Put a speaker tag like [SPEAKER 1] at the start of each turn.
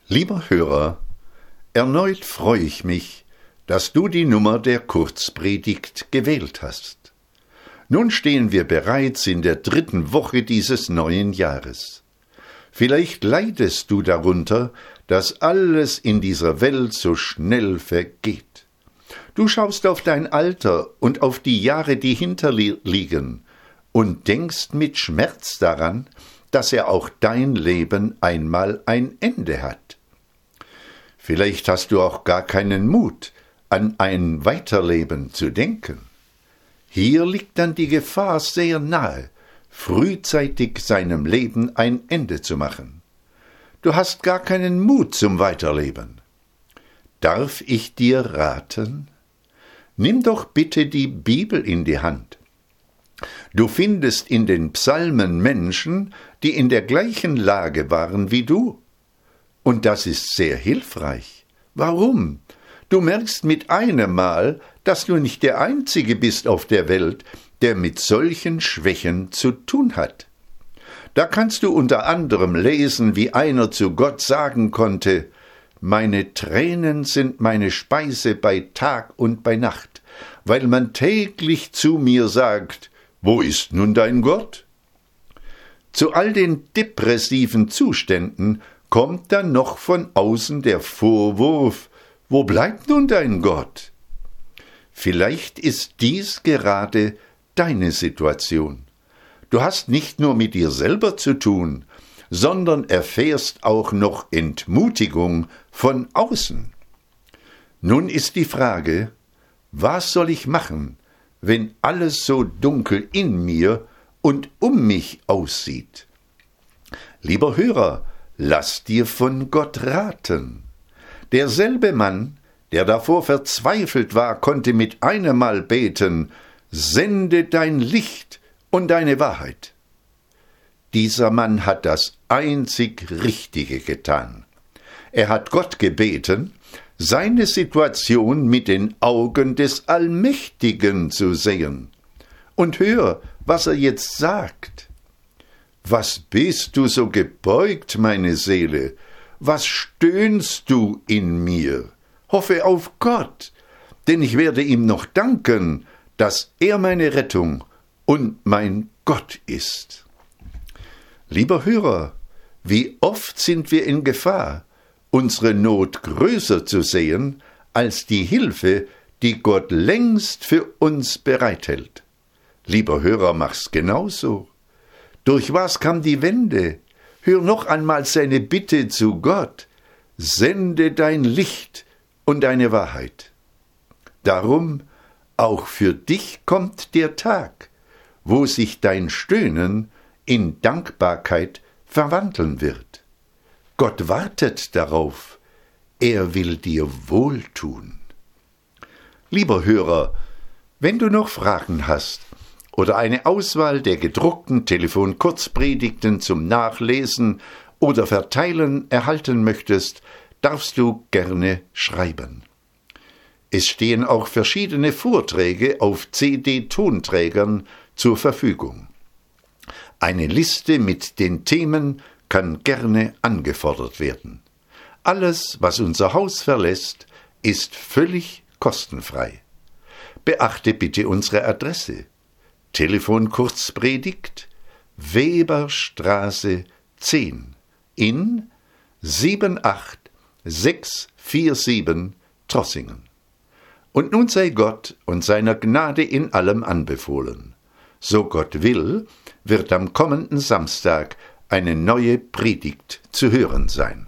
[SPEAKER 1] Lieber Hörer, erneut freue ich mich, dass du die Nummer der Kurzpredigt gewählt hast. Nun stehen wir bereits in der 3. Woche dieses neuen Jahres. Vielleicht leidest du darunter, dass alles in dieser Welt so schnell vergeht. Du schaust auf dein Alter und auf die Jahre, die hinterliegen, und denkst mit Schmerz daran, dass auch dein Leben einmal ein Ende hat. Vielleicht hast du auch gar keinen Mut, an ein Weiterleben zu denken. Hier liegt dann die Gefahr sehr nahe, frühzeitig seinem Leben ein Ende zu machen. Du hast gar keinen Mut zum Weiterleben. Darf ich dir raten? Nimm doch bitte die Bibel in die Hand. Du findest in den Psalmen Menschen, die in der gleichen Lage waren wie du. Und das ist sehr hilfreich. Warum? Du merkst mit einem Mal, dass du nicht der Einzige bist auf der Welt, der mit solchen Schwächen zu tun hat. Da kannst du unter anderem lesen, wie einer zu Gott sagen konnte: »Meine Tränen sind meine Speise bei Tag und bei Nacht, weil man täglich zu mir sagt: Wo ist nun dein Gott?« Zu all den depressiven Zuständen kommt dann noch von außen der Vorwurf: Wo bleibt nun dein Gott? Vielleicht ist dies gerade deine Situation. Du hast nicht nur mit dir selber zu tun, sondern erfährst auch noch Entmutigung von außen. Nun ist die Frage: Was soll ich machen, wenn alles so dunkel in mir und um mich aussieht? Lieber Hörer, lass dir von Gott raten. Derselbe Mann, der davor verzweifelt war, konnte mit einem Mal beten: »Sende dein Licht und deine Wahrheit.« Dieser Mann hat das einzig Richtige getan. Er hat Gott gebeten, seine Situation mit den Augen des Allmächtigen zu sehen. Und hör, was er jetzt sagt. »Was bist du so gebeugt, meine Seele? Was stöhnst du in mir? Hoffe auf Gott, denn ich werde ihm noch danken, dass er meine Rettung und mein Gott ist.« Lieber Hörer, wie oft sind wir in Gefahr, unsere Not größer zu sehen als die Hilfe, die Gott längst für uns bereithält. Lieber Hörer, mach's genauso. Durch was kam die Wende? Hör noch einmal seine Bitte zu Gott: »Sende dein Licht und deine Wahrheit.« Darum, auch für dich kommt der Tag, wo sich dein Stöhnen in Dankbarkeit verwandeln wird. Gott wartet darauf, er will dir wohltun. Lieber Hörer, wenn du noch Fragen hast oder eine Auswahl der gedruckten Telefon-Kurzpredigten zum Nachlesen oder Verteilen erhalten möchtest, darfst du gerne schreiben. Es stehen auch verschiedene Vorträge auf CD-Tonträgern zur Verfügung. Eine Liste mit den Themen kann gerne angefordert werden. Alles, was unser Haus verlässt, ist völlig kostenfrei. Beachte bitte unsere Adresse: Telefon-Kurzpredigt, Weberstraße 10 in 78647 Trossingen. Und nun sei Gott und seiner Gnade in allem anbefohlen. So Gott will, wird am kommenden Samstag eine neue Predigt zu hören sein.